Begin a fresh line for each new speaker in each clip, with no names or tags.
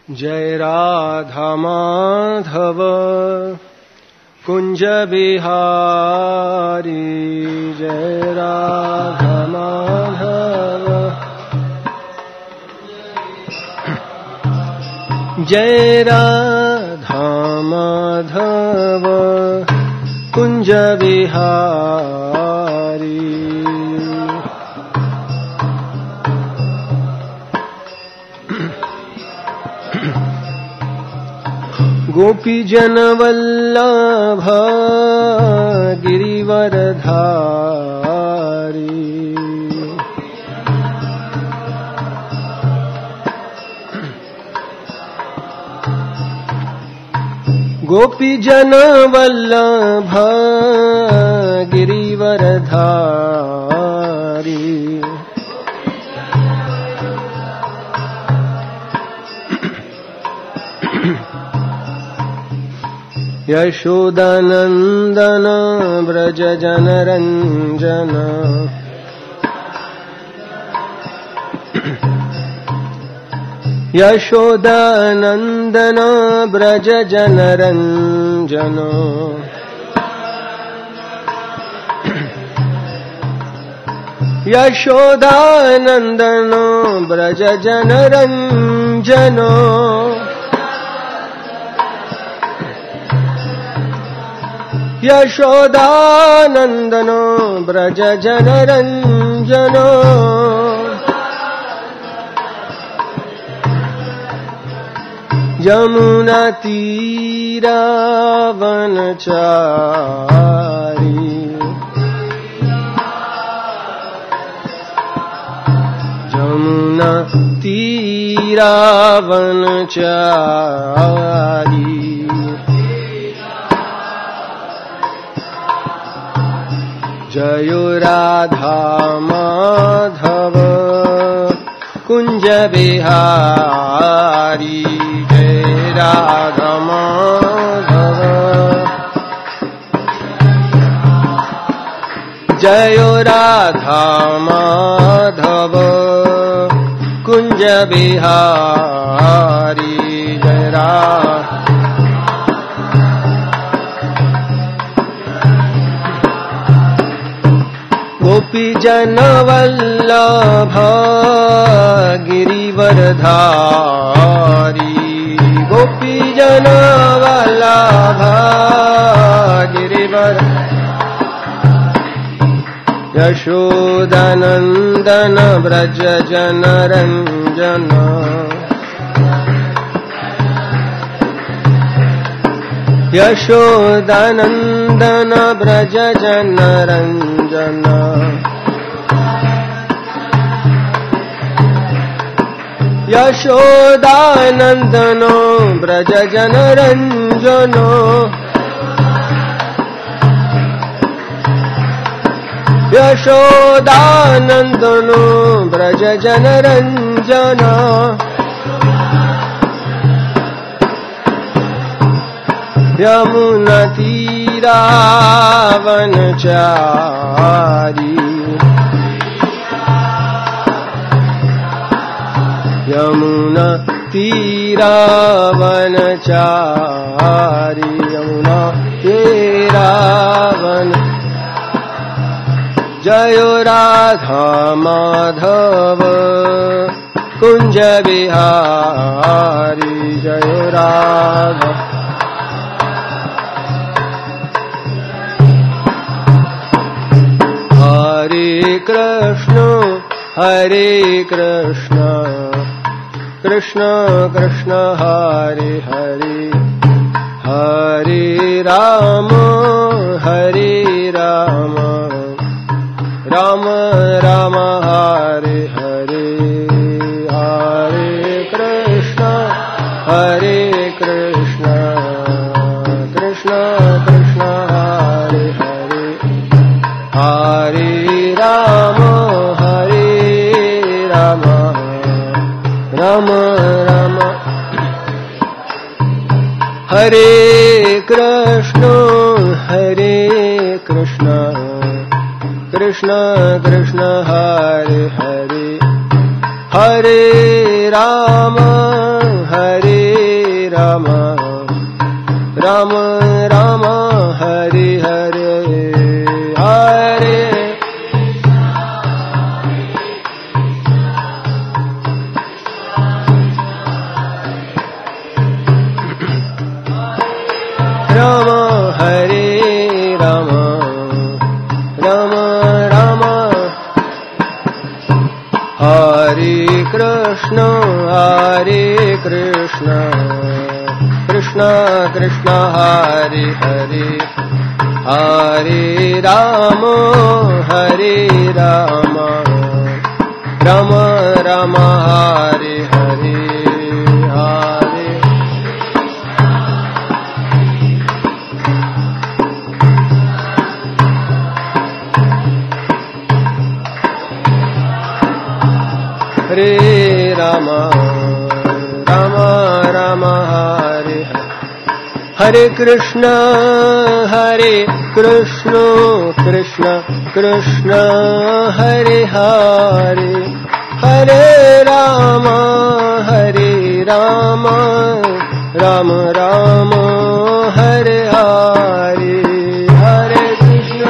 जय राधा माधव कुंज बिहारी, जय राधा माधव, जय राधा माधव कुंज बिहारी। गोपी जन वल्लभ गिरिवरधारी, गोपी जन वल्लभ गिरिवरधारी, यशोदानंदन ब्रज जनरंजन, यशोदानंदन ब्रज जनरंजन, यशोदानंदन ब्रज जनरंजन, यशोदानंदन ब्रज जनरंजन, यमुना तीरावनचारी, यमुना तीरावनचारी, जयो राधा माधव कुंज बिहारी, जय राधा माधव, जयो राधा माधव कुंज बिहारी, जय राधा। गोपी जन वल्लभ गिरिवरधारी, गोपी जन वल्लभ गिरिवर, यशोदानंदन ब्रज जनरंजन, यशोदानंदन ब्रज जनरंजन, यशोदानंदन ब्रज जनरंजन, यशोदानंदन ब्रज जनरंजन, यमुना तीरावनचारी, यमुना तीरावनचारी, यमुना तीरावन, जयो राधा माधव कुंज बिहारी, जयो राधा। हरे कृष्ण कृष्ण कृष्ण हरे हरे, हरे राम राम राम हरे हरे, हरे कृष्ण कृष्ण कृष्ण हरे हरे, हरे राम राम राम, हरे कृष्ण कृष्ण कृष्ण हरे हरे, हरे राम हरे राम राम हरे हरे हरे राम हरे राम राम राम हरे कृष्ण कृष्ण कृष्ण हरे हरे हरे राम राम राम हरे हरे हरे हरे राम राम राम हरे हरे कृष्ण कृष्ण कृष्ण हरे हरे हरे राम राम राम हरे हरे हरे कृष्ण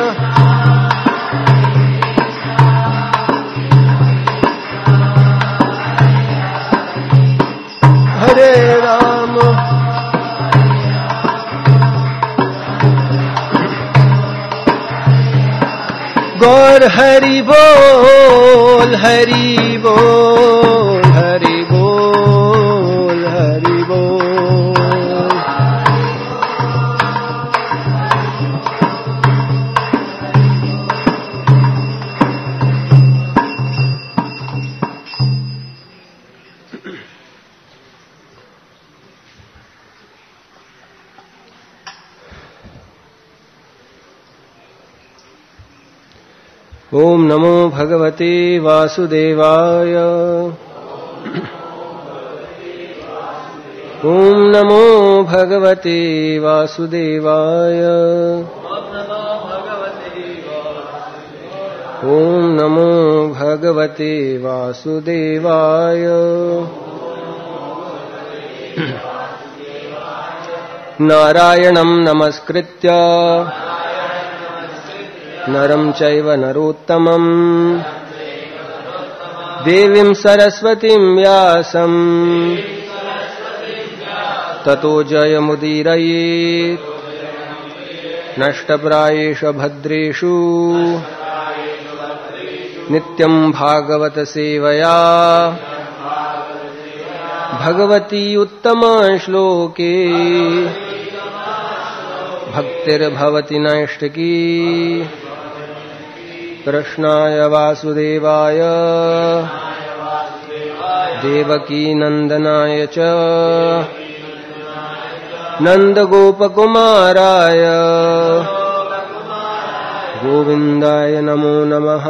हरे राम गौर हरि बोल हरि बोल हरि बोल हरि बोल ओम नमो भगवते वासुदेवाय ओम नमो भगवते वासुदेवाय ओम नमो भगवते वासुदेवाय नारायणं नमस्कृत्य नरं चैव नरोत्तमं देवीं सरस्वतीं व्यासं ततो जयमुदीरयेत् नष्टप्रायेषु भद्रेषु नित्यं भागवत सेवया भगवती उत्तमा श्लोके भक्तिर्भवति नैष्टिकी कृष्णाय वासुदेवाय देवकी नंदनाय च नंदगोपकुमाराय गोविंदाय नमो नमः।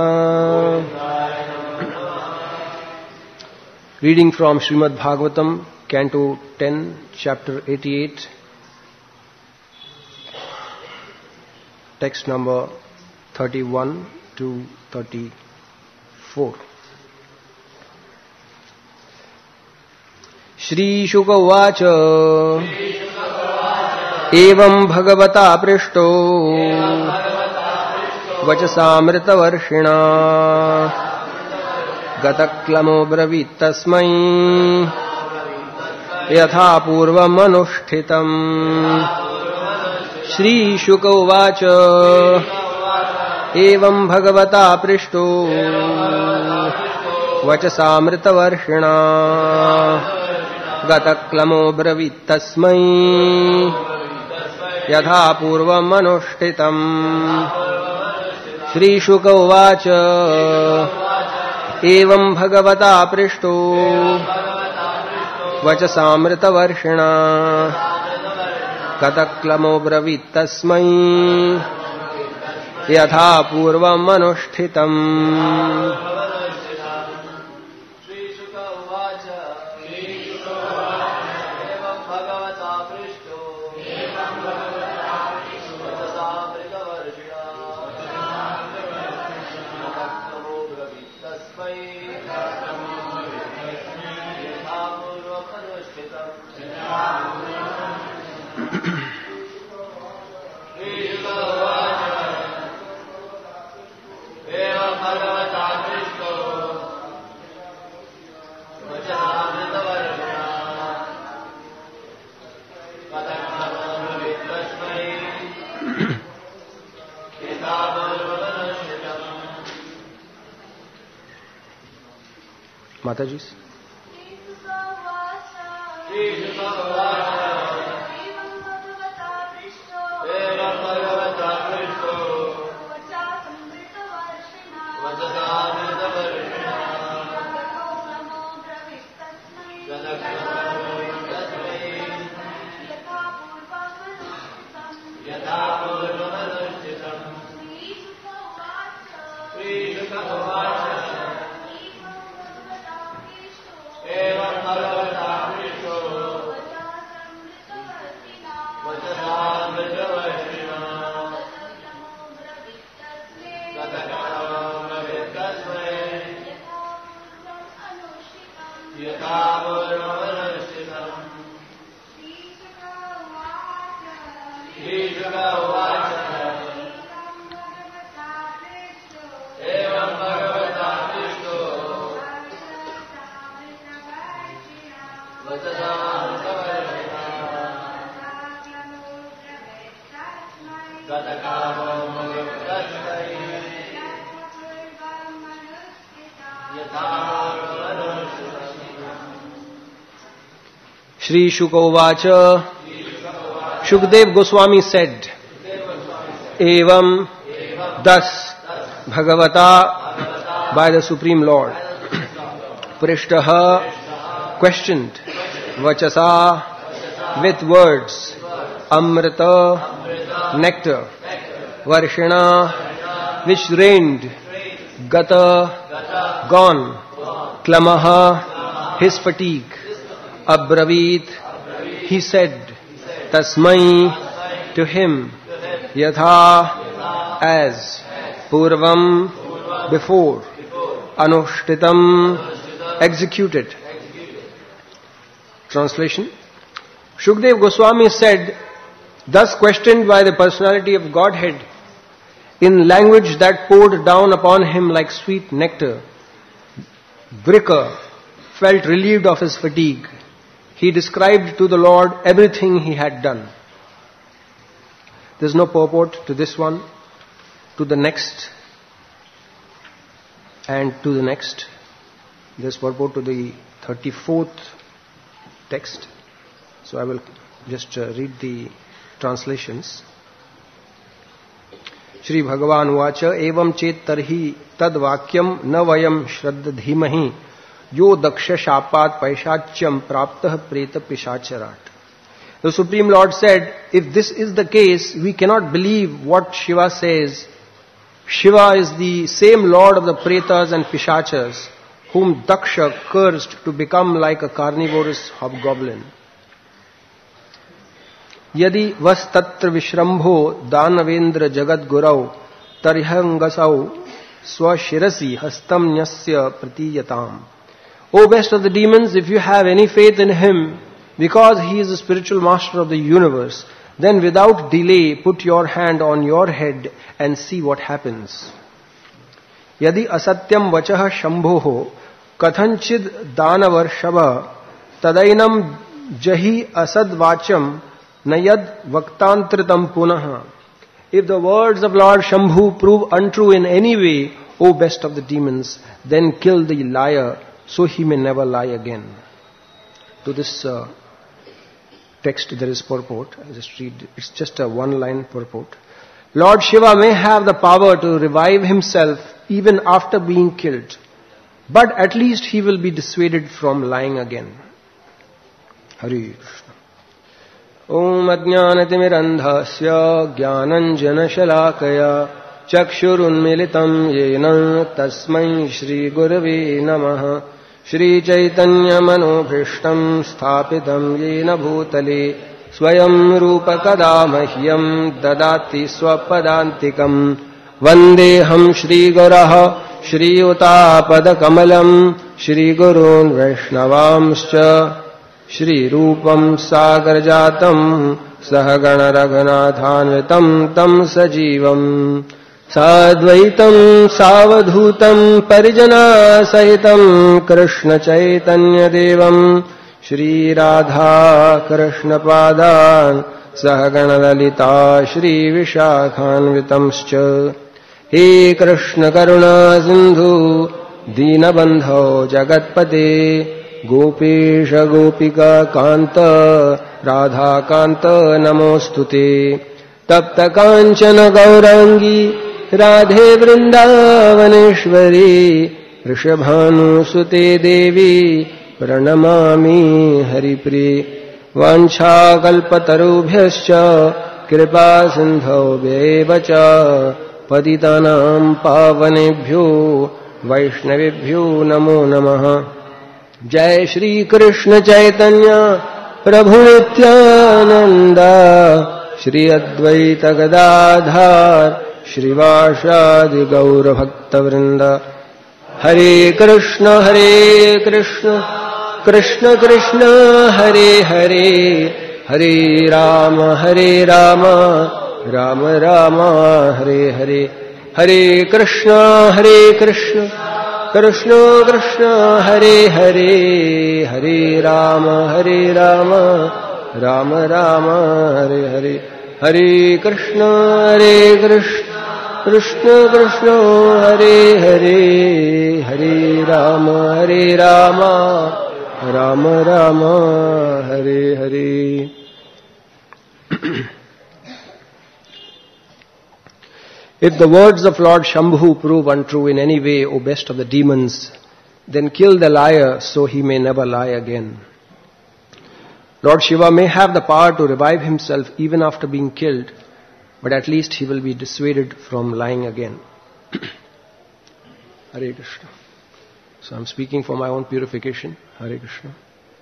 Reading from Srimad Bhagavatam, Canto 10, Chapter 88, text number 31 to 34. Shri Shuka Uvacha Evam Bhagavata Prishto Vachasamritavarshina Gataklamo Bravit Tasmai Yatha Purvam Anushtitam. Shri Shuka Uvacha Evam Bhagavata Prishto Vachasamritavarshina Gataklamo Bravit Tasmai Yatha Purvam Anushtitam. Shri Shuka Uvacha Evam Bhagavata Prishto Vachasamritavarshina Gataklamo Bravit Tasmai Yatha Purvam Anushtitam. Mataji's. Shri Shuka Uvacha. Shukdev Goswami said, Evam, thus, Bhagavata, by the Supreme Lord, Prishtaha, questioned, Vachasa, with words, Amrita, nectar, Varshina, which rained, Gata, gone, Klamaha, his fatigue, Abravit, he said, Tasmai, to him, Yatha, as, Purvam, before, Anushtitam, executed. Translation. Shukdev Goswami said, thus questioned by the personality of Godhead, in language that poured down upon him like sweet nectar, Vrika felt relieved of his fatigue. He described to the Lord everything he had done. There is no purport to this one, to the next, and to the next. There is purport to the 34th text. So I will just read the translations. Shri Bhagavan Uvacha Evam Chet Tarhi Tad Vakyam Na Vayam Shraddha Dhimahi Yo Daksha Shapat Paishachyam Praptah Preta Pishacharat. The Supreme Lord said, if this is the case, we cannot believe what Shiva says. Shiva is the same Lord of the Pretas and Pishachas, whom Daksha cursed to become like a carnivorous hobgoblin. Yadi vas tatra vishrambho danavendra jagad gurau tarhangasau swashirasi hastam nyasya pratiyatam. O best of the demons, if you have any faith in him, because he is the spiritual master of the universe, then without delay put your hand on your head and see what happens. Yadi asatyam vachaha shambhoho kathanchid danavarshava tadainam jahi asad vacham nayad vaktantritam punaha. If the words of Lord Shambhu prove untrue in any way, O best of the demons, then kill the liar, so he may never lie again. To this text there is purport. I just read. It's just a one-line purport. Lord Shiva may have the power to revive himself even after being killed, but at least he will be dissuaded from lying again. Hare Krishna. Om Ajnanatimirandhasya Jnananjana Shalakaya Chakshurunmilitam Yena Tasmai Shri Gurave Namaha. Shri Chaitanya Manobhishtam Sthapitam Yena Bhutale Swayam Rupa Kadamahyam Dadati Swapadantikam Vandeham Shri Guraha Shri Utapada Kamalam Shri Gurun Vaishnavamscha Shri Rupam Sagarjatam Sahagana Raghunathanvitam Tam Sajivam Sadvaitam Savadhutam Parijana Sahitam Krishna Chaitanya Devam Shri Radha Krishna Padan Sahagana Lalita Shri Vishakhanvitamscha He Krishna Karuna Sindhu दीनबन्धो जगत्पते गोपेश गोपिका कान्त राधाकान्त नमोऽस्तुते तप्त काञ्चन गौरांगी राधे वृन्दावनेश्वरी वृषभानुसुते देवी प्रणमामि हरिप्रिये वाञ्छाकल्पतरुभ्यश्च कृपा सिन्धुभ्येव च पतितानां पावनेभ्यो वैष्णवेभ्यो नमो नमः। जय श्री कृष्ण चैतन्य प्रभु नित्यानंद श्री अद्वैत गदाधर श्रीवासादि गौर भक्तवृंद। हरे कृष्ण कृष्ण कृष्ण हरे हरे, हरे राम राम राम हरे हरे। हरे कृष्ण कृष्ण कृष्ण हरे हरे, हरे राम राम राम हरे हरे। हरे कृष्ण कृष्ण कृष्ण हरे हरे, हरे Ram Ram Ram Hare Hare. If the words of Lord Shambhu prove untrue in any way, O best of the demons, then kill the liar so he may never lie again. Lord Shiva may have the power to revive himself even after being killed, but at least he will be dissuaded from lying again. Hare Krishna. So I'm speaking for my own purification. Hare Krishna.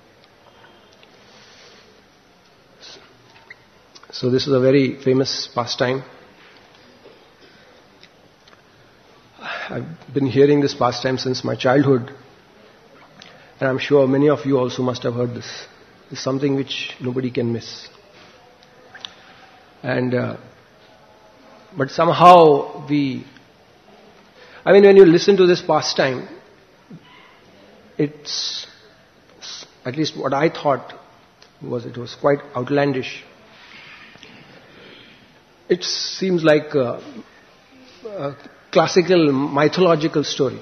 So this is a very famous pastime. I've been hearing this pastime since my childhood, and I'm sure many of you also must have heard this. It's something which nobody can miss. And but somehow when you listen to this pastime, it's, at least what I thought was, it was quite outlandish. It seems like a classical mythological story,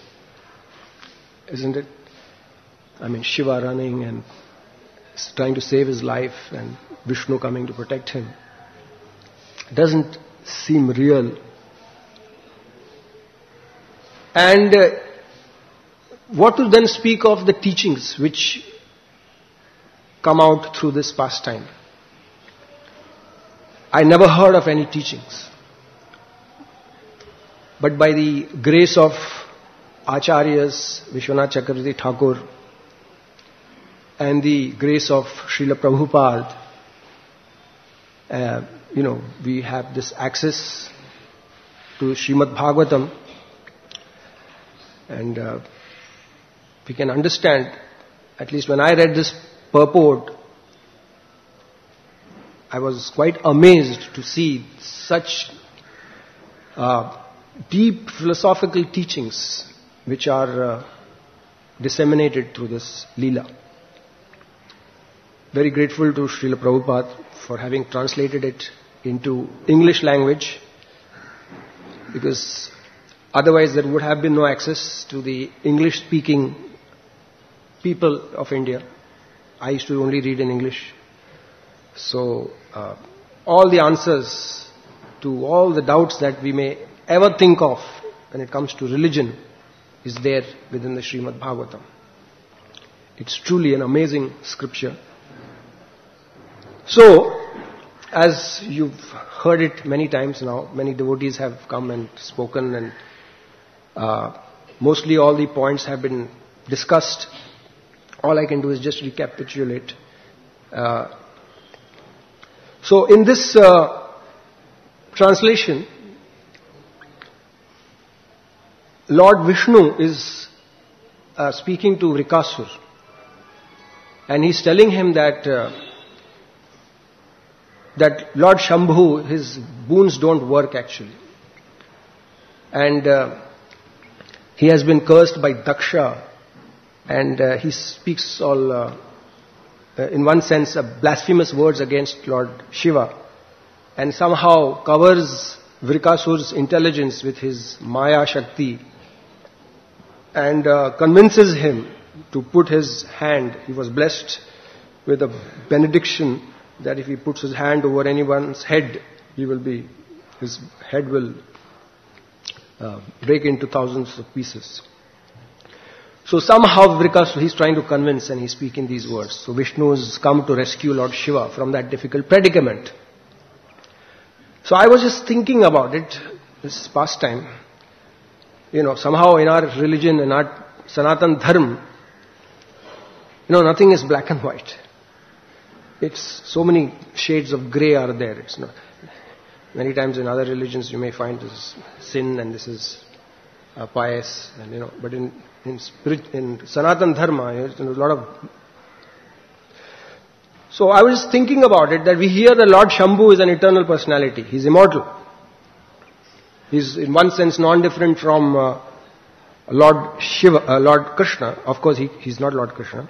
isn't it? I mean, Shiva running and trying to save his life and Vishnu coming to protect him. It doesn't seem real. And what to then speak of the teachings which come out through this pastime? I never heard of any teachings. But by the grace of Acharyas, Vishwanath Chakravarti Thakur, and the grace of Srila Prabhupada, we have this access to Srimad Bhagavatam, and we can understand, at least when I read this purport, I was quite amazed to see such deep philosophical teachings which are disseminated through this Leela. Very grateful to Srila Prabhupada for having translated it into English language, because otherwise there would have been no access to the English-speaking people of India. I used to only read in English. So all the answers to all the doubts that we may ever think of when it comes to religion is there within the Srimad Bhagavatam. It's truly an amazing scripture. So, as you've heard it many times now, many devotees have come and spoken, and mostly all the points have been discussed. All I can do is just recapitulate. So in this translation, Lord Vishnu is speaking to Vrikasur, and he's telling him that Lord Shambhu, his boons don't work actually, and he has been cursed by Daksha, and he speaks all, in one sense, blasphemous words against Lord Shiva, and somehow covers Vrikasur's intelligence with his Maya Shakti, and convinces him to put his hand. He was blessed with a benediction that if he puts his hand over anyone's head, his head will break into thousands of pieces. So somehow he's trying to convince, and he's speaking these words. So Vishnu has come to rescue Lord Shiva from that difficult predicament. So I was just thinking about it this past time. Somehow in our religion, in our Sanatan Dharma, nothing is black and white. It's so many shades of grey are there. It's not. Many times in other religions you may find this is sin and this is pious, and but in Sanatan Dharma, there's a lot of. So I was thinking about it, that we hear that Lord Shambhu is an eternal personality. He's immortal. He's in one sense non-different from Lord Shiva, Lord Krishna. Of course, he's not Lord Krishna.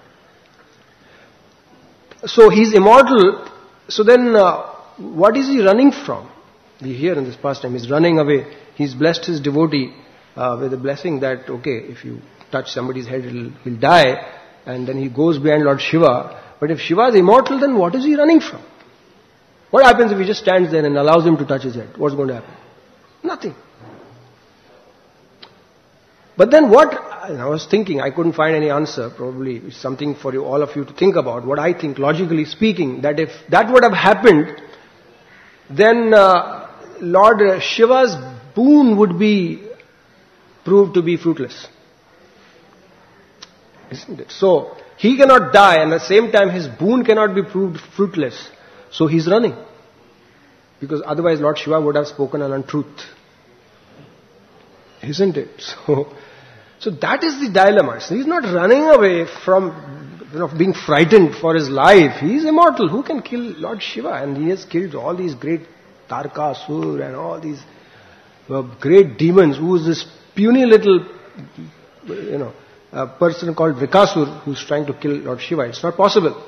So he's immortal. So then, what is he running from? We hear in this pastime, he's running away. He's blessed his devotee with a blessing that, okay, if you touch somebody's head, he'll die. And then he goes behind Lord Shiva. But if Shiva is immortal, then what is he running from? What happens if he just stands there and allows him to touch his head? What's going to happen? Nothing. But then I was thinking, I couldn't find any answer. Probably it's something for all of you to think about. What I think, logically speaking, that if that would have happened, then Lord Shiva's boon would be proved to be fruitless. Isn't it? So, he cannot die, and at the same time his boon cannot be proved fruitless. So he's running. Because otherwise Lord Shiva would have spoken an untruth. Isn't it? So that is the dilemma. So he's not running away from being frightened for his life. He is immortal. Who can kill Lord Shiva? And he has killed all these great Tarkasur and all these great demons. Who is this puny little, a person called Vikasur who's trying to kill Lord Shiva? It's not possible.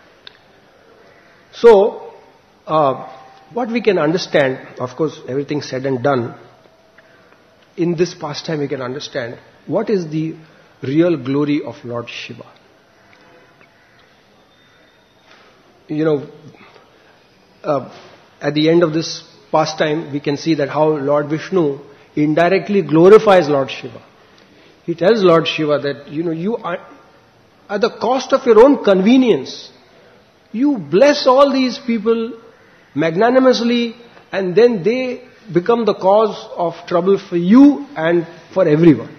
So, what we can understand, of course, everything said and done, in this pastime we can understand what is the real glory of Lord Shiva. At the end of this pastime, we can see that how Lord Vishnu indirectly glorifies Lord Shiva. He tells Lord Shiva that, you are, at the cost of your own convenience, you bless all these people magnanimously, and then they become the cause of trouble for you and for everyone.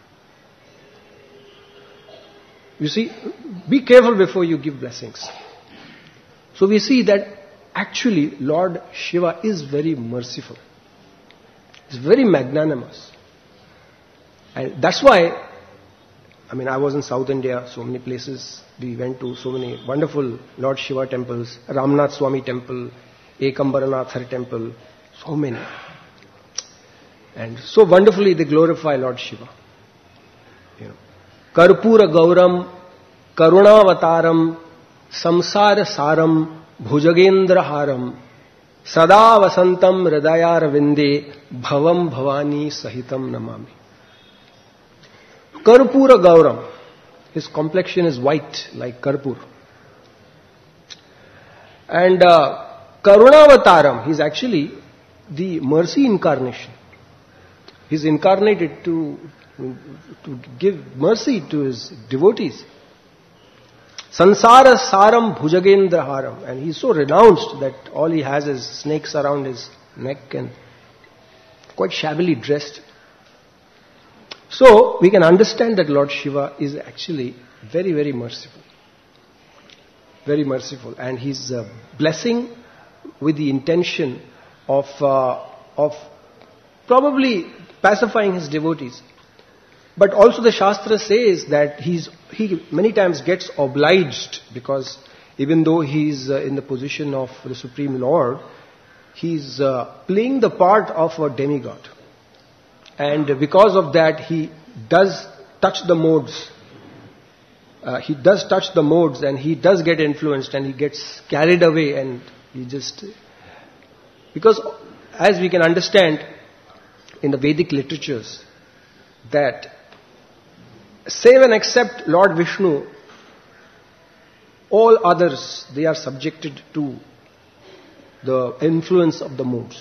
You see, be careful before you give blessings. So we see that actually Lord Shiva is very merciful. He's very magnanimous. And that's why, I was in South India, so many places. We went to so many wonderful Lord Shiva temples, Ramnath Swami temple, Ekambaranathar temple, so many. And so wonderfully they glorify Lord Shiva. Karpura Gauram, Karunavataram, Samsara Saram, Bhujagendra Haram, Sada Vasantam Hridayar Vinde, Bhavam Bhavani Sahitam Namami. Karpura Gauram, his complexion is white like Karpur. And Karunavataram, he's actually the mercy incarnation. He's incarnated to give mercy to his devotees. Sansara Saram Bhujagendra Haram. And he's so renounced that all he has is snakes around his neck and quite shabbily dressed. So, we can understand that Lord Shiva is actually very, very merciful. Very merciful. And he's blessing with the intention of probably pacifying his devotees. But also the Shastra says that he many times gets obliged, because even though he's in the position of the Supreme Lord, he's playing the part of a demigod. And because of that, he does touch the modes. He does touch the modes, and he does get influenced, and he gets carried away, and he just... Because as we can understand in the Vedic literatures, that save and except Lord Vishnu, all others, they are subjected to the influence of the moods.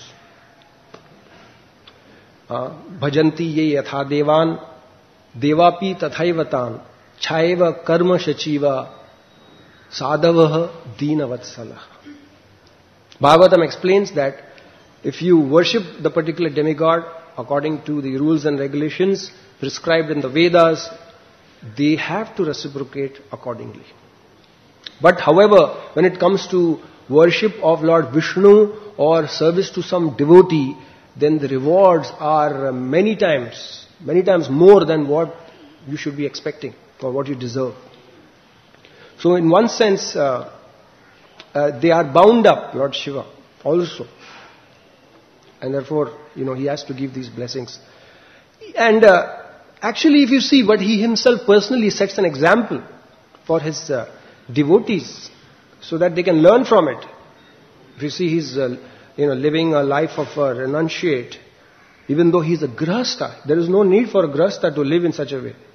Bhajanti ye yatha devan, devapi tathaivatam, chaiva karma shachiva, sadhavah deenavatsalah. Bhagavatam explains that if you worship the particular demigod according to the rules and regulations prescribed in the Vedas, they have to reciprocate accordingly. But however, when it comes to worship of Lord Vishnu or service to some devotee, then the rewards are many times more than what you should be expecting or what you deserve. So in one sense, they are bound up, Lord Shiva, also. And therefore, he has to give these blessings. And actually, if you see, but he himself personally sets an example for his devotees so that they can learn from it. If you see, he's living a life of a renunciate, even though he's a grahastha. There is no need for a grahastha to live in such a way.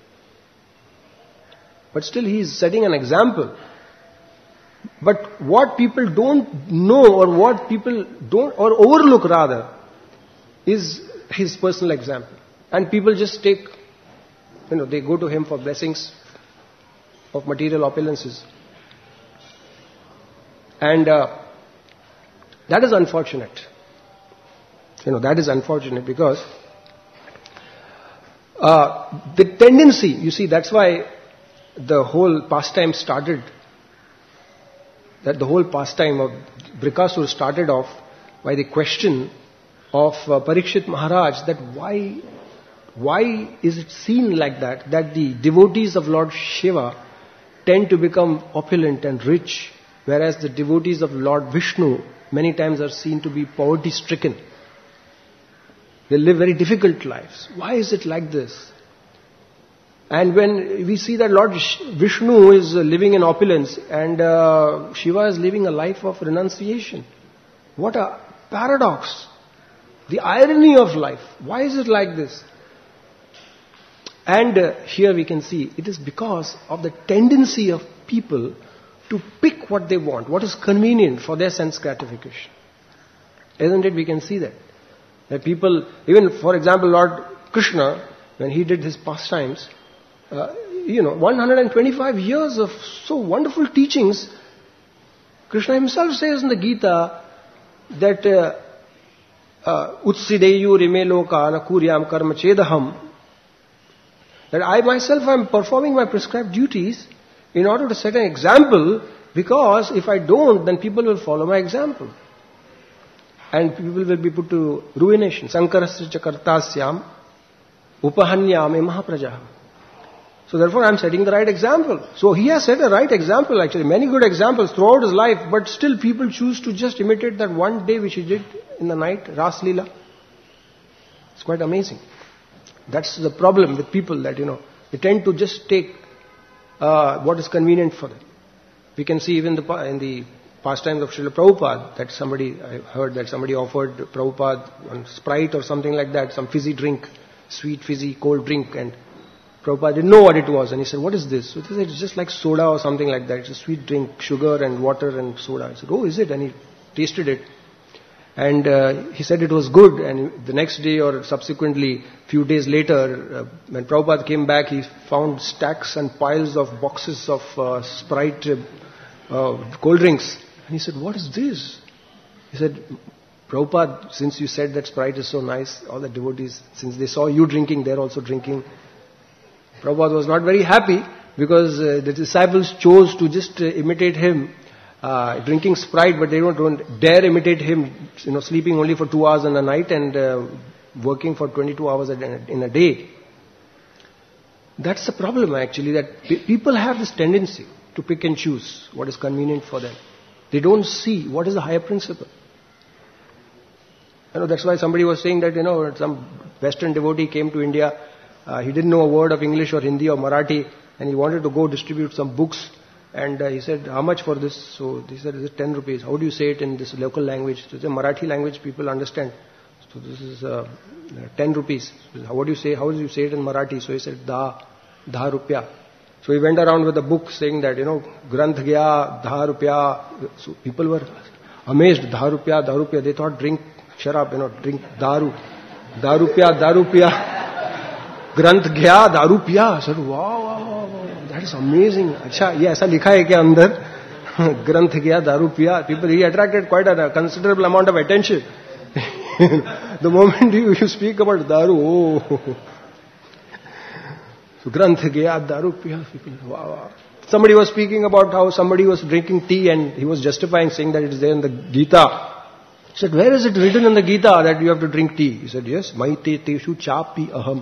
But still he is setting an example. But what people don't know or what people don't, or overlook rather, is his personal example. And people just take, they go to him for blessings of material opulences. And that is unfortunate. That is unfortunate because the tendency, you see, that's why the whole pastime started, that the whole pastime of Brikasur started off by the question of Parikshit Maharaj, that why is it seen like that the devotees of Lord Shiva tend to become opulent and rich, whereas the devotees of Lord Vishnu many times are seen to be poverty-stricken. They live very difficult lives. Why is it like this? And when we see that Lord Vishnu is living in opulence and Shiva is living a life of renunciation. What a paradox. The irony of life. Why is it like this? And here we can see it is because of the tendency of people to pick what they want, what is convenient for their sense gratification. Isn't it? We can see that. That people, even for example Lord Krishna, when he did his pastimes, 125 years of so wonderful teachings, Krishna himself says in the Gita that Utsideyu rime loka na kuryam karma chedaham, that I myself am performing my prescribed duties in order to set an example, because if I don't, then people will follow my example. And people will be put to ruination. Sankarasya kartasyam upahanyame mahaprajah. So therefore I am setting the right example. So he has set a right example actually, many good examples throughout his life, but still people choose to just imitate that one day which he did in the night, Ras Leela. It's quite amazing. That's the problem with people, that they tend to just take what is convenient for them. We can see even in the pastimes of Srila Prabhupada, that I heard that somebody offered Prabhupada on Sprite or something like that, some fizzy drink, sweet fizzy cold drink, and Prabhupada didn't know what it was, and he said, what is this? So he said, it's just like soda or something like that. It's a sweet drink, sugar and water and soda. I said, oh, is it? And he tasted it. And he said it was good, and the next day or subsequently, few days later, when Prabhupada came back, he found stacks and piles of boxes of Sprite cold drinks. And he said, what is this? He said, Prabhupada, since you said that Sprite is so nice, all the devotees, since they saw you drinking, they're also drinking. Prabhupada was not very happy because the disciples chose to just imitate him, drinking Sprite, but they don't dare imitate him, sleeping only for 2 hours in a night and working for 22 hours in a day. That's the problem actually, that people have this tendency to pick and choose what is convenient for them. They don't see what is the higher principle. That's why somebody was saying that, some Western devotee came to India, he didn't know a word of English or Hindi or Marathi, and he wanted to go distribute some books. And he said, how much for this? So he said, is it 10 rupees? How do you say it in this local language? So it's a Marathi language, people understand. So this is 10 rupees. What do you say? How do you say it in Marathi? So he said, da. 10 rupya. So he went around with a book saying that, Granth gaya, 10 rupya. So people were amazed, 10 rupya. They thought drink sharab, drink daru. 10 rupya. Granth gaya, 10 rupya. So wow, that is amazing. Acha, ye aisa likha hai kya andar? Granth gaya, 10 rupya. People, he attracted quite a considerable amount of attention. The moment you speak about daru, So Granth gaya, 10 rupya. People, wow. Somebody was speaking about how somebody was drinking tea and he was justifying, saying that it is there in the Gita. He said, where is it written in the Gita that you have to drink tea? He said, yes, maite teshu chapi aham.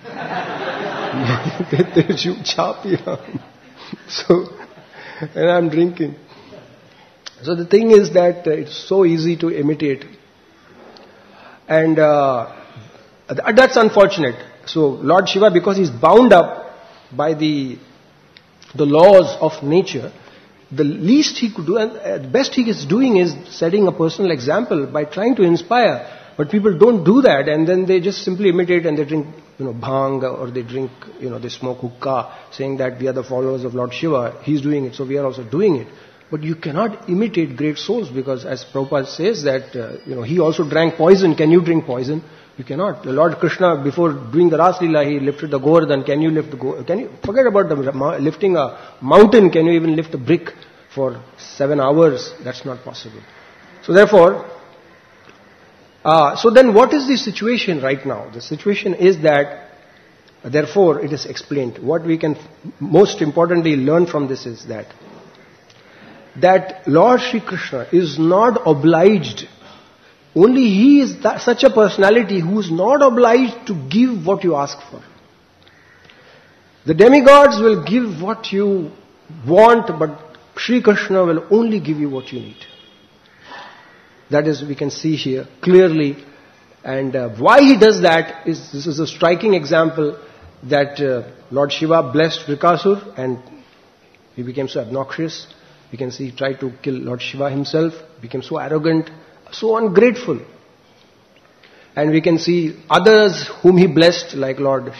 Maite teshu chapi aham. So, and I'm drinking. So the thing is that it's so easy to imitate. And that's unfortunate. So Lord Shiva, because he's bound up by the laws of nature, the least he could do, and the best he is doing is setting a personal example by trying to inspire. But people don't do that, and then they just simply imitate and they drink, bhang, or they drink, they smoke hookah, saying that we are the followers of Lord Shiva. He's doing it, so we are also doing it. But you cannot imitate great souls, because as Prabhupada says that, he also drank poison. Can you drink poison? You cannot. The Lord Krishna, before doing the Ras Leela, he lifted the Govardhan. Can you lift the Govardhan? Can you forget about lifting a mountain? Can you even lift a brick for 7 hours? That's not possible. So therefore, so then what is the situation right now? The situation is that, therefore, it is explained. What we can most importantly learn from this is that Lord Shri Krishna is not obliged. Only he is such a personality who is not obliged to give what you ask for. The demigods will give what you want, but Shri Krishna will only give you what you need. That is, we can see here clearly. And why he does that is, this is a striking example that Lord Shiva blessed Vrikasur and he became so obnoxious. We can see he tried to kill Lord Shiva himself, became so arrogant, so ungrateful. And we can see others whom he blessed, like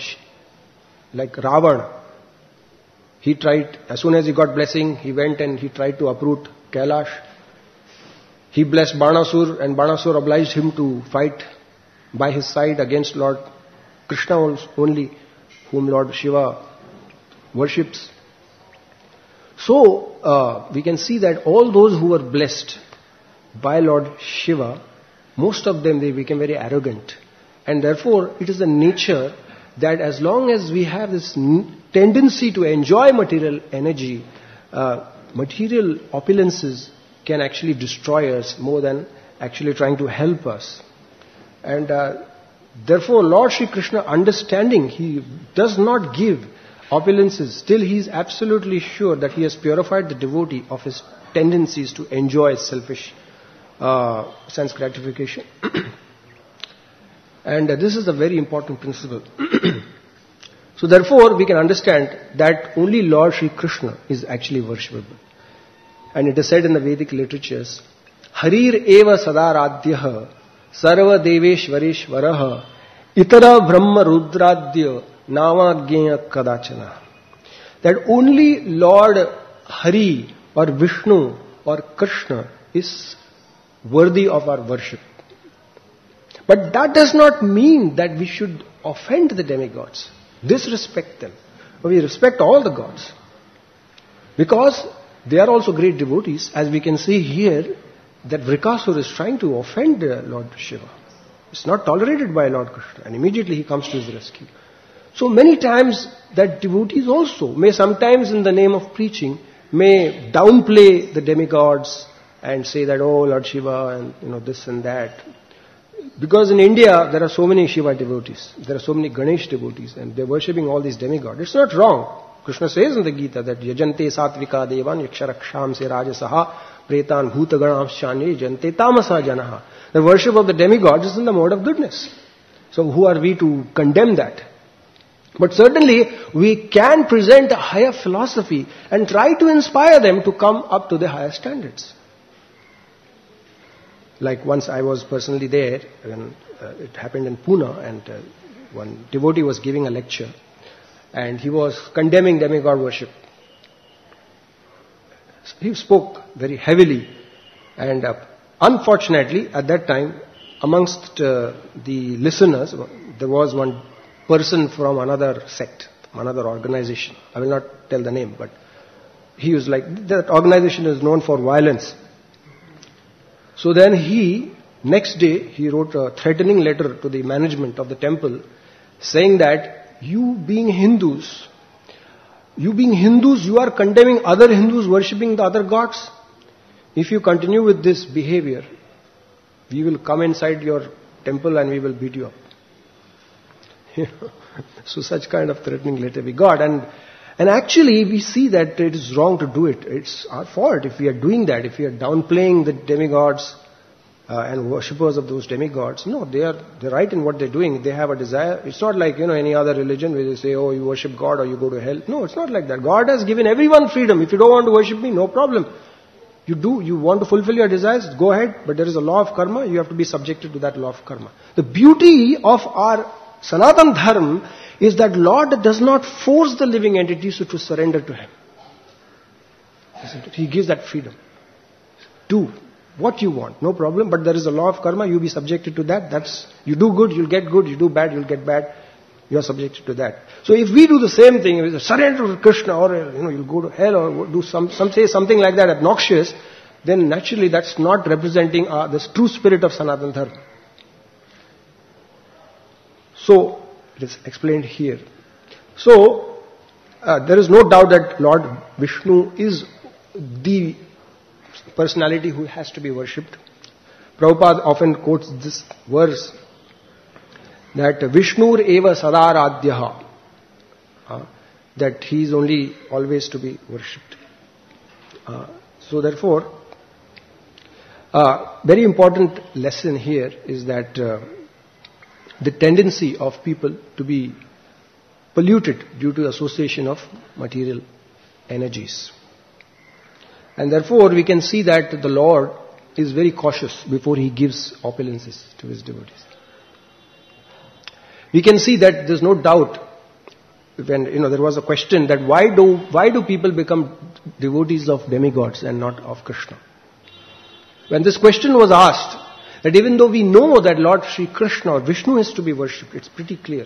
Ravan. He tried, as soon as he got blessing, he went and he tried to uproot Kailash. He blessed Banasur, and Banasur obliged him to fight by his side against Lord Krishna only, whom Lord Shiva worships. So, we can see that all those who were blessed by Lord Shiva, most of them, they became very arrogant. And therefore, it is the nature that as long as we have this tendency to enjoy material energy, material opulences can actually destroy us more than actually trying to help us. And therefore, Lord Shri Krishna, understanding, he does not give opulences. Still, he is absolutely sure that he has purified the devotee of his tendencies to enjoy selfish sense gratification. And this is a very important principle. So therefore, we can understand that only Lord Shri Krishna is actually worshipable. And it is said in the Vedic literatures, Harir eva sadaradhyah sarva deveshvareshvaraha itara brahma rudradya namagya kadachana. That only Lord Hari or Vishnu or Krishna is worthy of our worship. But that does not mean that we should offend the demigods, disrespect them. We respect all the gods, because they are also great devotees. As we can see here, that Vrikasur is trying to offend Lord Shiva. It's not tolerated by Lord Krishna, and immediately he comes to his rescue. So many times that devotees also may sometimes in the name of preaching may downplay the demigods and say that, oh, Lord Shiva, and this and that. Because in India, there are so many Shiva devotees. There are so many Ganesh devotees, and they're worshipping all these demigods. It's not wrong. Krishna says in the Gita that Yajante satvika devan yaksharaksham se rajasaha pretan bhutaganam shanye jante tamasa janaha. The worship of the demigods is in the mode of goodness. So who are we to condemn that? But certainly, we can present a higher philosophy and try to inspire them to come up to the higher standards. Like once I was personally there, and it happened in Pune, and one devotee was giving a lecture. and he was condemning demigod worship. He spoke very heavily, and unfortunately at that time amongst the listeners there was one person from another sect, another organization. I will not tell the name, but he was like, that organization is known for violence. So then next day he wrote a threatening letter to the management of the temple saying that you being Hindus, you are condemning other Hindus worshipping the other gods. If you continue with this behavior, we will come inside your temple and we will beat you up. So such kind of threatening letter we got. And actually we see that it is wrong to do it. It's our fault if we are doing that, if we are downplaying the demigods and worshippers of those demigods. No, they're right in what they're doing. They have a desire. It's not like, any other religion where they say, oh, you worship God or you go to hell. No, it's not like that. God has given everyone freedom. If you don't want to worship me, no problem. You want to fulfill your desires, go ahead. But there is a law of karma. You have to be subjected to that law of karma. The beauty of our Sanatan Dharma is that Lord does not force the living entities to surrender to Him. Isn't it? He gives that freedom. Do what you want, no problem, but there is a law of karma, you be subjected to that. You do good, you'll get good, you do bad, you'll get bad. You are subjected to that. So if we do the same thing, if we surrender to Krishna, or you'll go to hell, or do say something like that obnoxious, then naturally that's not representing the true spirit of Sanatana Dharma. So it is explained here. So there is no doubt that Lord Vishnu is the personality who has to be worshipped. Prabhupada often quotes this verse that Vishnur eva sadaradhyaha, that he is only always to be worshipped. So therefore, very important lesson here is that the tendency of people to be polluted due to association of material energies. And therefore we can see that the Lord is very cautious before He gives opulences to His devotees. We can see that there's no doubt when there was a question that why do people become devotees of demigods and not of Krishna? When this question was asked, that even though we know that Lord Sri Krishna or Vishnu is to be worshipped, it's pretty clear.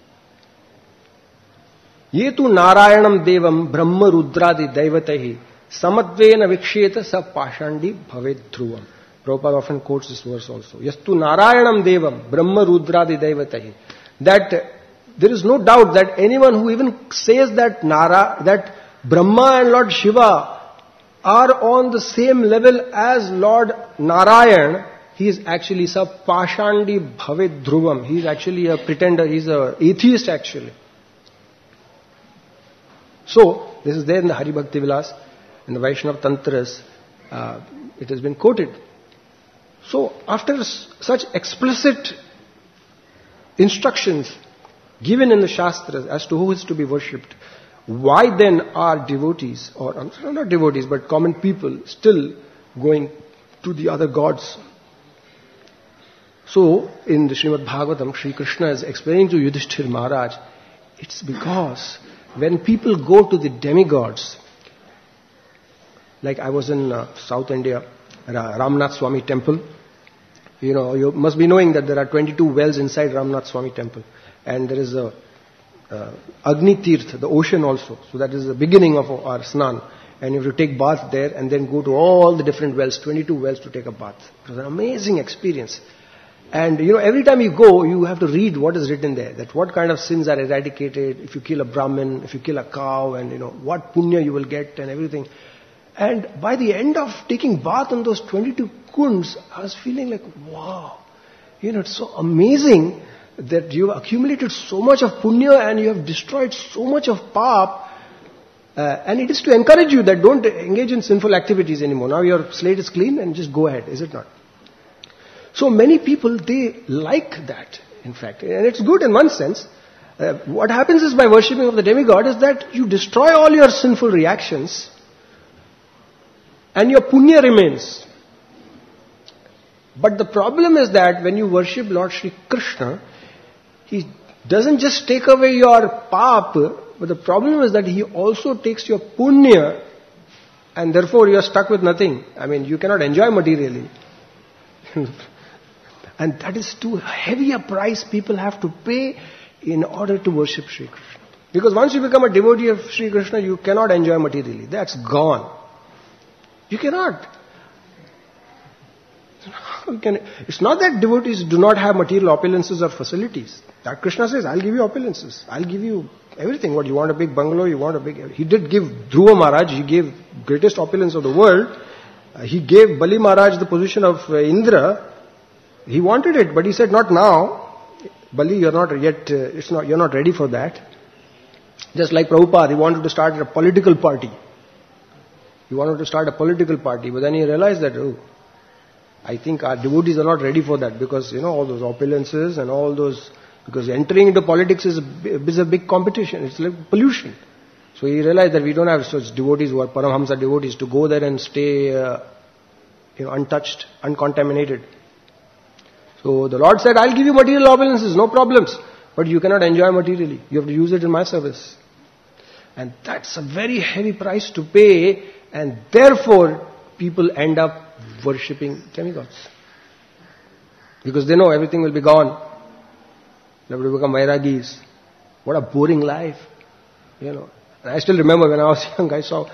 Yetu Narayanam Devam Brahma Rudradi Daivatahi Samadvena Viksheta Sa Pashandi Bhaved Dhruvam. Prabhupada often quotes this verse also. Yastu Narayanam Devam Brahma Rudradi Daivatahi. That there is no doubt that anyone who even says that Brahma and Lord Shiva are on the same level as Lord Narayan, he is actually Sa Pashandi Bhaved Dhruvam. He is actually a pretender, he is an atheist actually. So, this is there in the Hari Bhakti Vilas, in the Vaishnava Tantras, it has been quoted. So, after such explicit instructions given in the Shastras as to who is to be worshipped, why then are devotees, or not devotees, but common people still going to the other gods? So, in the Srimad Bhagavatam, Sri Krishna is explaining to Yudhishthir Maharaj, it's because when people go to the demigods, like I was in South India, Ramnath Swami temple. You must be knowing that there are 22 wells inside Ramnath Swami temple. And there is a Agni Tirth, the ocean also. So that is the beginning of our snan. And you have to take bath there and then go to all the different wells, 22 wells to take a bath. It was an amazing experience. And every time you go, you have to read what is written there. That what kind of sins are eradicated, if you kill a Brahmin, if you kill a cow, and what punya you will get and everything. And by the end of taking bath on those 22 kunds, I was feeling like, wow, it's so amazing that you have accumulated so much of punya and you have destroyed so much of pap. And it is to encourage you that don't engage in sinful activities anymore. Now your slate is clean and just go ahead, is it not? So many people, they like that, in fact. And it's good in one sense. What happens is by worshipping of the demigod is that you destroy all your sinful reactions and your punya remains. But the problem is that when you worship Lord Sri Krishna, He doesn't just take away your pap, But the problem is that he also takes your punya, and therefore you are stuck with nothing. I mean, you cannot enjoy materially. And that is too heavy a price people have to pay in order to worship Sri Krishna. Because once you become a devotee of Sri Krishna, you cannot enjoy materially. That's gone. You cannot. It's not that devotees do not have material opulences or facilities. That Krishna says, I'll give you opulences. I'll give you everything. What you want, a big bungalow, you want a big... He did give Dhruva Maharaj, he gave greatest opulence of the world. He gave Bali Maharaj the position of Indra. He wanted it, but he said, not now. Bali, you're not yet, you're not ready for that. Just like Prabhupada, he wanted to start a political party. He wanted to start a political party, but then he realized that, I think our devotees are not ready for that because, all those opulences and all those, because entering into politics is a big competition. It's like pollution. So he realized that we don't have such devotees who are Paramahamsa devotees to go there and stay, untouched, uncontaminated. So the Lord said, I'll give you material opulences, no problems. But you cannot enjoy materially. You have to use it in my service. And that's a very heavy price to pay. And therefore, people end up worshipping demigods. Because they know everything will be gone. They will become vairagis. What a boring life. And I still remember when I was young, I saw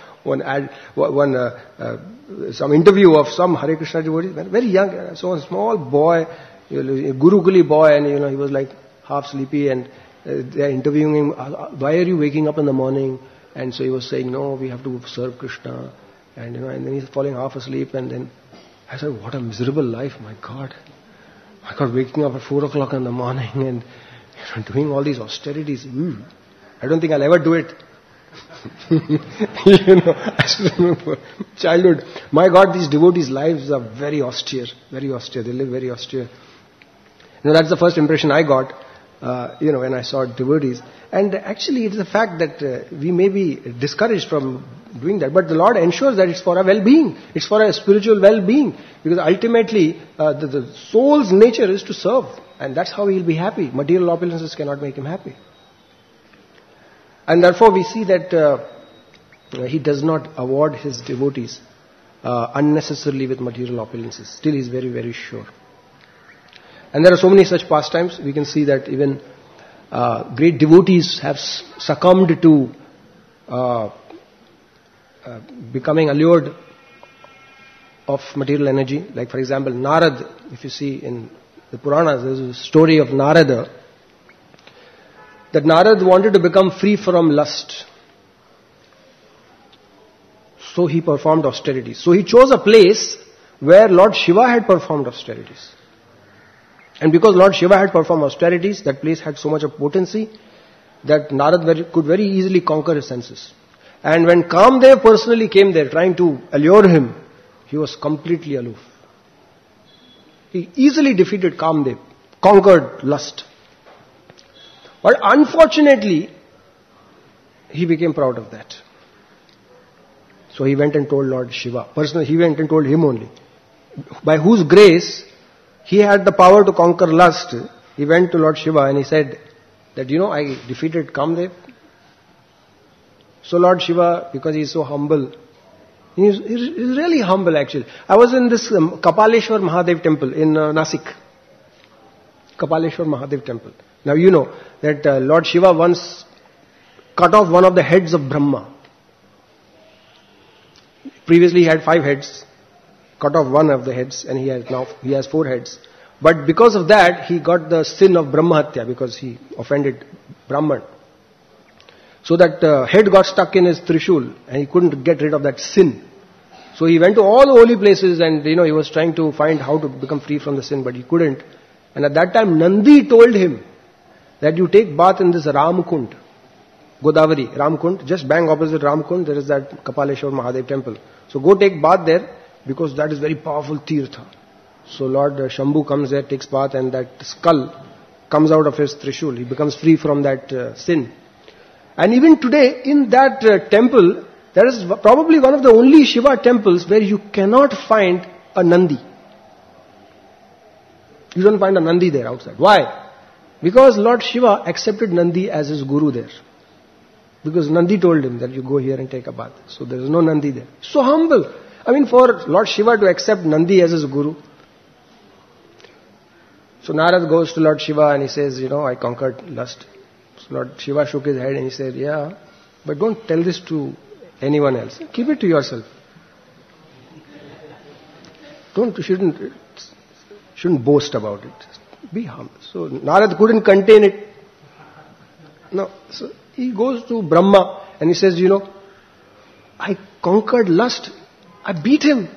some interview of some Hare Krishna devotee, very young. I saw a small boy, a Gurukuli boy, and he was like half sleepy, and they are interviewing him. Why are you waking up in the morning? And so he was saying, no, we have to serve Krishna. And and then he's falling half asleep, and then I said, what a miserable life, my God. My God, waking up at 4 o'clock in the morning and doing all these austerities. I don't think I'll ever do it. I still remember childhood. My God, these devotees' lives are very austere, very austere. They live very austere. That's the first impression I got, when I saw devotees. And actually, it's the fact that we may be discouraged from doing that, but the Lord ensures that it's for our well-being. It's for our spiritual well-being. Because ultimately, the soul's nature is to serve. And that's how he'll be happy. Material opulences cannot make him happy. And therefore, we see that he does not award his devotees unnecessarily with material opulences. Still, he's very, very sure. And there are so many such pastimes. We can see that even great devotees have succumbed to becoming allured of material energy. Like, for example, Narad, if you see in the Puranas, there's a story of Narada. That Narad wanted to become free from lust. So he performed austerities. So he chose a place where Lord Shiva had performed austerities. And because Lord Shiva had performed austerities, that place had so much of potency that Narad could very easily conquer his senses. And when Kamdev personally came there trying to allure him, he was completely aloof. He easily defeated Kamdev, conquered lust. But unfortunately, he became proud of that. So he went and told Lord Shiva. Personally, he went and told him only. By whose grace he had the power to conquer lust. He went to Lord Shiva and he said that, I defeated Kamdev. So Lord Shiva, because he is so humble, he's really humble actually. I was in this Kapaleshwar Mahadev temple in Nasik. Kapaleshwar Mahadev temple. Now you know that Lord Shiva once cut off one of the heads of Brahma. Previously he had 5 heads, cut off one of the heads, and he has 4 heads. But because of that, he got the sin of Brahmahatya, because he offended Brahman. So that head got stuck in his Trishul, and he couldn't get rid of that sin. So he went to all the holy places, and he was trying to find how to become free from the sin, but he couldn't. And at that time, Nandi told him that you take bath in this Ramkund, Godavari, Ramkund, just bang opposite Ramkund, there is that Kapaleshwar Mahadev temple. So go take bath there, because that is very powerful tirtha. So Lord Shambhu comes there, takes bath, and that skull comes out of his Trishul. He becomes free from that sin. And even today, in that temple, there is probably one of the only Shiva temples where you cannot find a Nandi. You don't find a Nandi there outside. Why? Because Lord Shiva accepted Nandi as his guru there. Because Nandi told him that you go here and take a bath. So there is no Nandi there. So humble. I mean, for Lord Shiva to accept Nandi as his guru. So Narad goes to Lord Shiva and he says, I conquered lust. So Lord Shiva shook his head and he said, yeah, but don't tell this to anyone else. Keep it to yourself. Shouldn't boast about it. Just be humble. So Narad couldn't contain it. No. So he goes to Brahma and he says, I conquered lust. I beat him.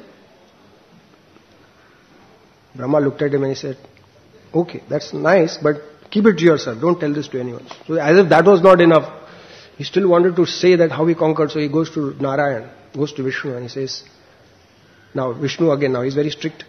Brahma looked at him and he said, okay, that's nice, but keep it to yourself. Don't tell this to anyone. So as if that was not enough, he still wanted to say that how he conquered. So he goes to Narayan, goes to Vishnu and he says, now Vishnu again, now he's very strict.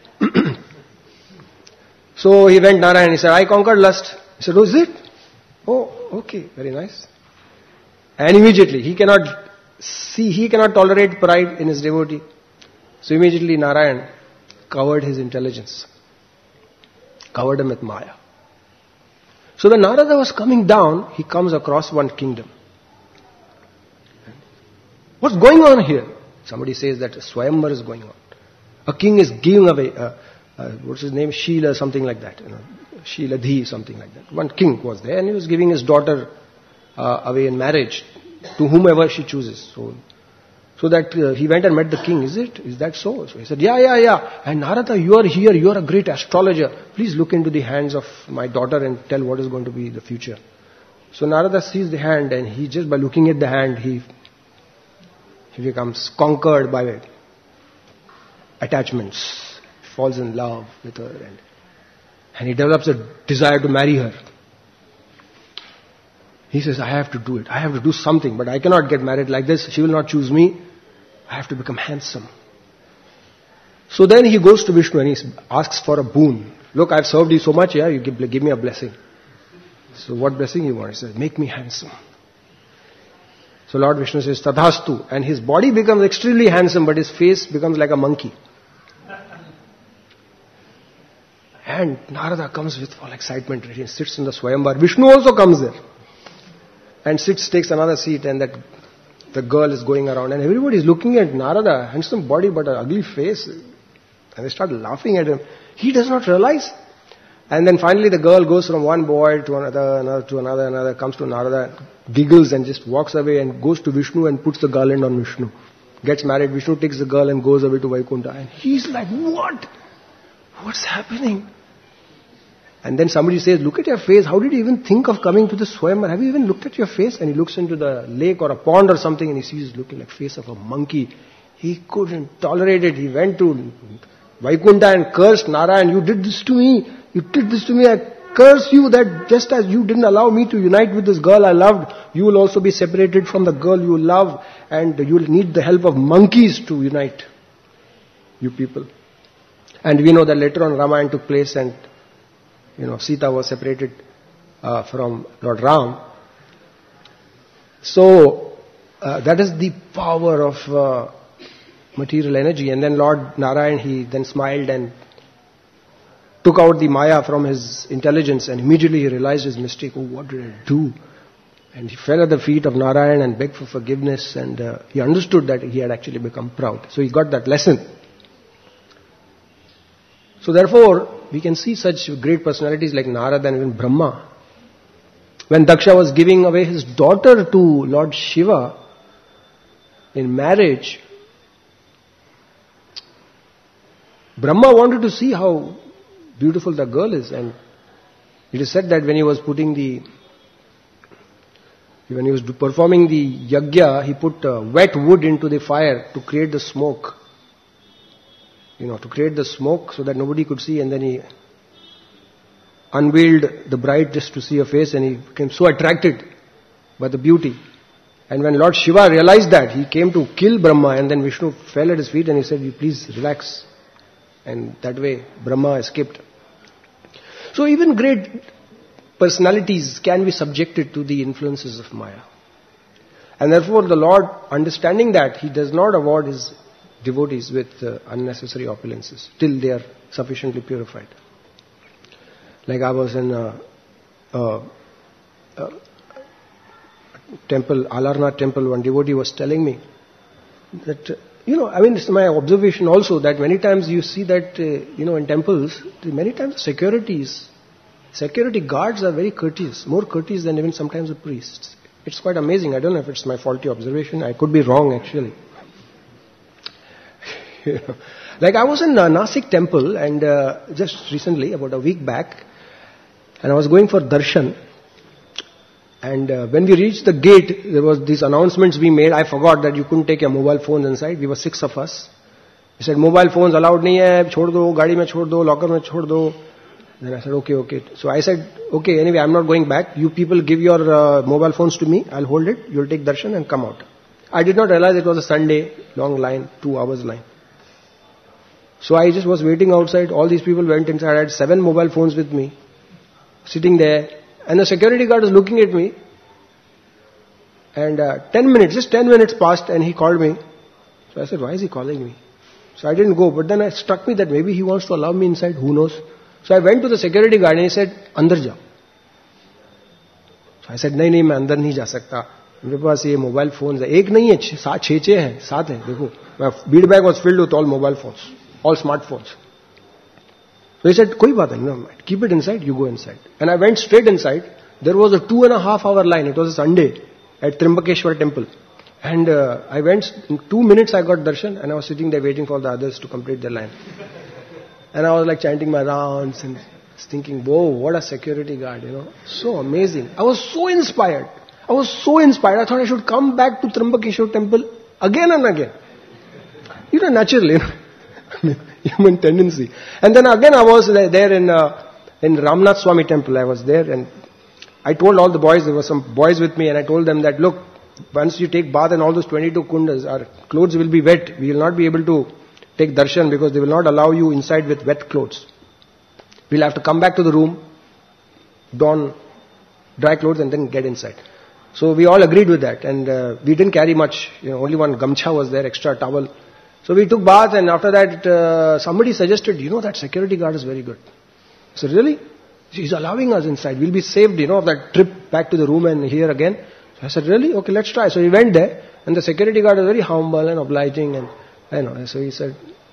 So he went Narayan and he said, I conquered lust. He said, oh, is it? Oh, okay, very nice. And immediately, he cannot tolerate pride in his devotee. So immediately Narayan covered his intelligence. Covered him with Maya. So when Narada was coming down, he comes across one kingdom. What's going on here? Somebody says that a Swayamvar is going on. A king is giving away, what's his name? Sheila, something like that. Sheeladhi, something like that. One king was there and he was giving his daughter away in marriage to whomever she chooses. So that he went and met the king. Is that so? So he said, yeah. And Narada, you are here, you are a great astrologer. Please look into the hands of my daughter and tell what is going to be the future. So Narada sees the hand and he just by looking at the hand, he becomes conquered by attachments. He falls in love with her and he develops a desire to marry her. He says, I have to do it. I have to do something, but I cannot get married like this. She will not choose me. I have to become handsome. So then he goes to Vishnu and he asks for a boon. Look, I've served you so much, you give me a blessing. So what blessing you want? He says, make me handsome. So Lord Vishnu says, Tadhastu. And his body becomes extremely handsome, but his face becomes like a monkey. And Narada comes with all excitement. He sits in the Swayamvar. Vishnu also comes there. And takes another seat and that the girl is going around and everybody is looking at Narada, handsome body but an ugly face. And they start laughing at him. He does not realize. And then finally the girl goes from one boy to another to another, comes to Narada, giggles and just walks away and goes to Vishnu and puts the garland on Vishnu. Gets married, Vishnu takes the girl and goes away to Vaikuntha. And he's like, what? What's happening? And then somebody says, look at your face. How did you even think of coming to the Swayamvar? Have you even looked at your face? And he looks into the lake or a pond or something and he sees looking like face of a monkey. He couldn't tolerate it. He went to Vaikuntha and cursed Narayan. You did this to me. You did this to me. I curse you that just as you didn't allow me to unite with this girl I loved, you will also be separated from the girl you love and you will need the help of monkeys to unite you people. And we know that later on Ramayana took place and Sita was separated from Lord Ram. So, that is the power of material energy. And then Lord Narayan, he then smiled and took out the Maya from his intelligence and immediately he realized his mistake. Oh, what did I do? And he fell at the feet of Narayan and begged for forgiveness and he understood that he had actually become proud. So he got that lesson. So therefore, we can see such great personalities like Narada and even Brahma. When Daksha was giving away his daughter to Lord Shiva in marriage, Brahma wanted to see how beautiful the girl is, and it is said that when he was performing the yajna, he put wet wood into the fire to create the smoke. To create the smoke so that nobody could see, and then he unveiled the bride just to see her face and he became so attracted by the beauty. And when Lord Shiva realized that, he came to kill Brahma and then Vishnu fell at his feet and he said, you please relax. And that way Brahma escaped. So even great personalities can be subjected to the influences of Maya. And therefore the Lord, understanding that, he does not award his devotees with unnecessary opulences till they are sufficiently purified. Like I was in a temple, Alarnath temple, one devotee was telling me that, it's my observation also that many times you see that, in temples, many times security guards are very courteous, more courteous than even sometimes the priests. It's quite amazing. I don't know if it's my faulty observation. I could be wrong actually. Like I was in Nasik temple and just recently, about a week back, and I was going for darshan. And when we reached the gate, there was these announcements we made. I forgot that you couldn't take your mobile phones inside. We were 6 of us. He said, mobile phones allowed nahi hai, chhod do, gaadi mein chhod do, locker mein chhod do. Then I said, okay. So I said, okay, anyway, I'm not going back. You people give your mobile phones to me. I'll hold it. You'll take darshan and come out. I did not realize it was a Sunday, long line, 2 hours line. So I just was waiting outside. All these people went inside. I had 7 mobile phones with me, sitting there. And the security guard was looking at me. And 10 minutes passed and he called me. So I said, why is he calling me? So I didn't go. But then it struck me that maybe he wants to allow me inside. Who knows? So I went to the security guard and he said, andar jao. So I said, nahi, main andar nahi ja sakta. मेरे पास ये mobile phones है, एक नहीं है, 6 हैं, 7 हैं, देखो. My bead bag was filled with all mobile phones, all smartphones. So he said, कोई बात नहीं, keep it inside, you go inside. And I went straight inside. There was a 2.5 hour line. It was a Sunday at Trimbakeshwar temple. And I went, in 2 minutes I got darshan and I was sitting there waiting for the others to complete their line. And I was like chanting my rounds and thinking, whoa, what a security guard, So amazing. I was so inspired. I thought I should come back to Trimbakeshwar temple again and again. Naturally, human tendency. And then again I was there in Ramnath Swami temple. I was there and I told all the boys, there were some boys with me, and I told them that, look, once you take bath and all those 22 kundas, our clothes will be wet. We will not be able to take darshan because they will not allow you inside with wet clothes. We'll have to come back to the room, don dry clothes and then get inside. So we all agreed with that, and we didn't carry much. Only one gamcha was there, extra towel. So we took bath, and after that somebody suggested, that security guard is very good. I said, really? He's allowing us inside. We'll be saved, of that trip back to the room and here again. So I said, really? Okay, let's try. So we went there, and the security guard was very humble and obliging, and so he said,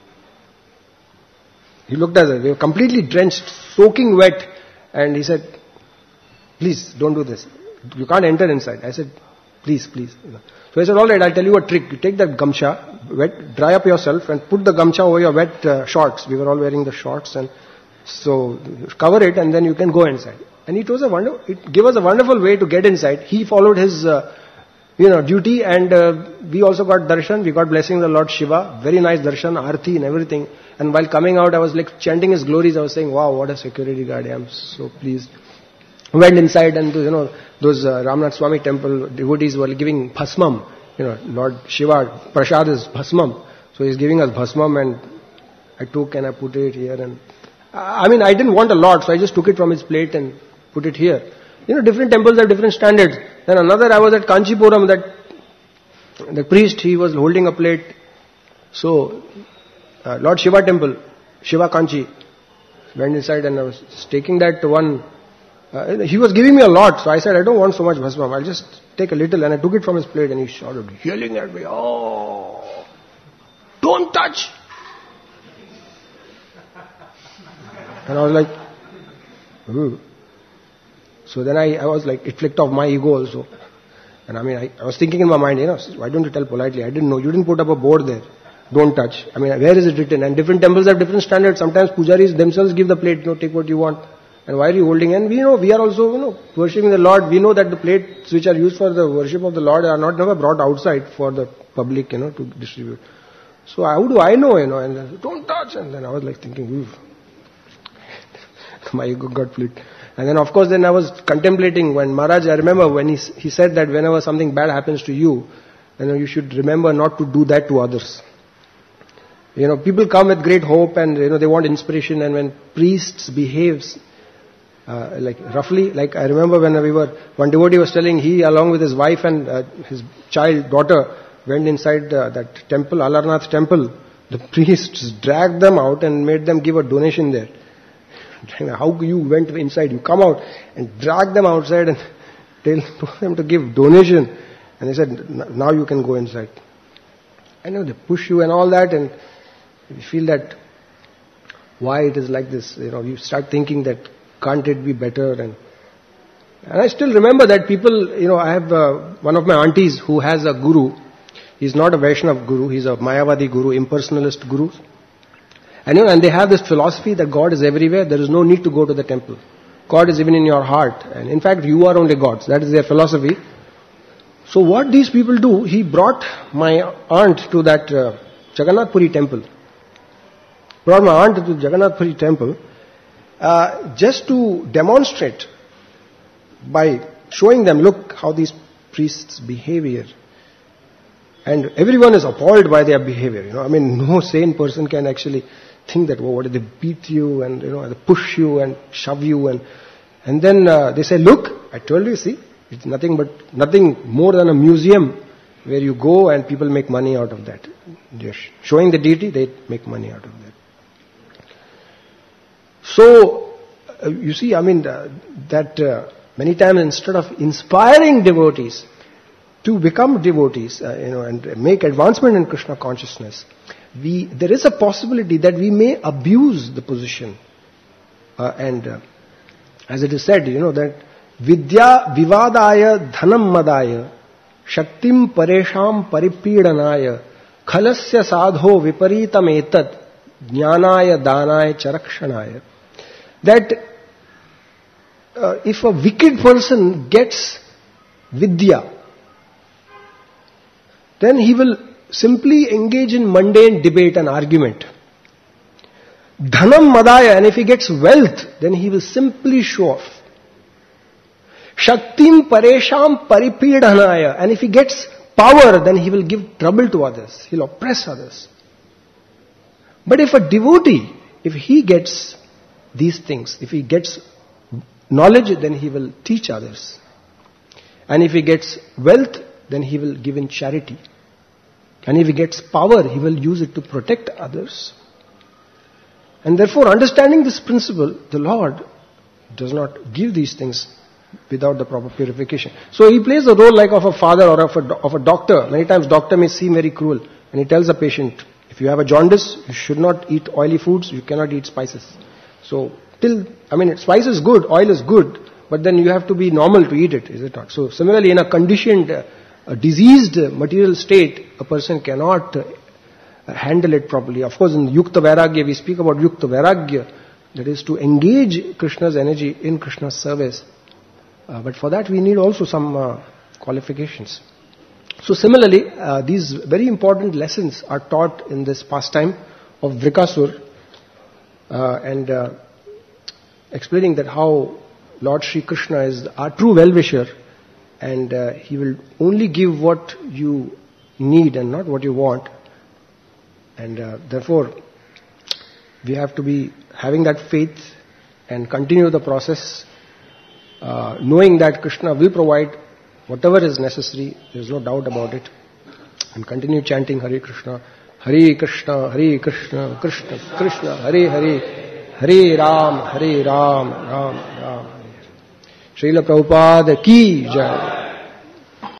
he looked at us. We were completely drenched, soaking wet, and he said, please, don't do this. You can't enter inside. I said, please. So I said, all right, I'll tell you a trick. You take that gamcha, dry up yourself, and put the gamcha over your wet shorts. We were all wearing the shorts, and so cover it, and then you can go inside. And it gave us a wonderful way to get inside. He followed his, duty, and we also got darshan. We got blessing of the Lord Shiva. Very nice darshan, aarti and everything. And while coming out, I was like chanting his glories. I was saying, wow, what a security guard. I am so pleased. Went inside, and those Ramnath Swami temple devotees were giving bhasmam. Lord Shiva, prasad is bhasmam. So he's giving us bhasmam, and I took and I put it here. And I didn't want a lot, so I just took it from his plate and put it here. Different temples have different standards. Then another, I was at Kanchipuram, that the priest, he was holding a plate. So, Lord Shiva temple, Shiva Kanchi, went inside and I was taking that one. He was giving me a lot, so I said, I don't want so much bhasmam, I'll just take a little, and I took it from his plate, and he shouted, yelling at me, oh, don't touch! And I was like, ooh. So then I was like, it flicked off my ego also. And I was thinking in my mind, why don't you tell politely? I didn't know, you didn't put up a board there, don't touch. Where is it written? And different temples have different standards. Sometimes pujaris themselves give the plate, take what you want. And why are you holding? And we are also, worshipping the Lord. We know that the plates which are used for the worship of the Lord are never brought outside for the public, to distribute. So how do I know, and don't touch. And then I was like thinking, oof. My ego got flipped. And then of course then I was contemplating when Maharaj, I remember when he said that whenever something bad happens to you, you should remember not to do that to others. People come with great hope and they want inspiration, and when priests behaves roughly, I remember when one devotee was telling, he along with his wife and his daughter went inside that temple, Alarnath temple. The priests dragged them out and made them give a donation there. How you went inside, you come out and drag them outside and told them to give donation. And they said, now you can go inside. I know they push you and all that, and you feel that why it is like this. You start thinking that can't it be better? And I still remember that people, I have one of my aunties who has a guru. He's not a Vaishnav guru, he's a Mayavadi guru, impersonalist guru. And they have this philosophy that God is everywhere, there is no need to go to the temple. God is even in your heart, and in fact you are only gods. That is their philosophy. So what these people do, he brought my aunt to that Jagannath Puri temple. Brought my aunt to Jagannath Puri temple just to demonstrate by showing them, look how these priests behave here. And everyone is appalled by their behavior. No sane person can actually think that, what, they beat you and, they push you and shove you. And then they say, look, I told you, see, it's nothing more than a museum where you go and people make money out of that. They're showing the deity, they make money out of that. So, you see, that many times instead of inspiring devotees to become devotees, and make advancement in Krishna consciousness, there is a possibility that we may abuse the position. As it is said, that Vidya vivadaya dhanam madaya shaktim paresham paripidanaya khalasya sadho viparitam etat jnanaya danaya charakshanaya. That if a wicked person gets vidya, then he will simply engage in mundane debate and argument. Dhanam madaya, and if he gets wealth, then he will simply show off. Shaktim paresham paripidanaya, and if he gets power, then he will give trouble to others. He'll oppress others. But if a devotee, if he gets these things, if he gets knowledge, then he will teach others. And if he gets wealth, then he will give in charity. And if he gets power, he will use it to protect others. And therefore, understanding this principle, the Lord does not give these things without the proper purification. So he plays the role like of a father or of a doctor. Many times doctor may seem very cruel, and he tells the patient, if you have a jaundice, you should not eat oily foods, you cannot eat spices. So spice is good, oil is good, but then you have to be normal to eat it, is it not? So similarly, in a conditioned, a diseased material state, a person cannot handle it properly. Of course, in Yukta Vairagya, we speak about Yukta Vairagya, that is to engage Krishna's energy in Krishna's service. But for that we need also some qualifications. So similarly, these very important lessons are taught in this pastime of Vrikasur, and explaining that how Lord Sri Krishna is our true well-wisher, and he will only give what you need and not what you want. And therefore, we have to be having that faith and continue the process, knowing that Krishna will provide whatever is necessary, there is no doubt about it, and continue chanting Hare Krishna, Krishna, Krishna Krishna, Hare Hare, Hare Ram, Ram Ram. Srila Prabhupada ki jai.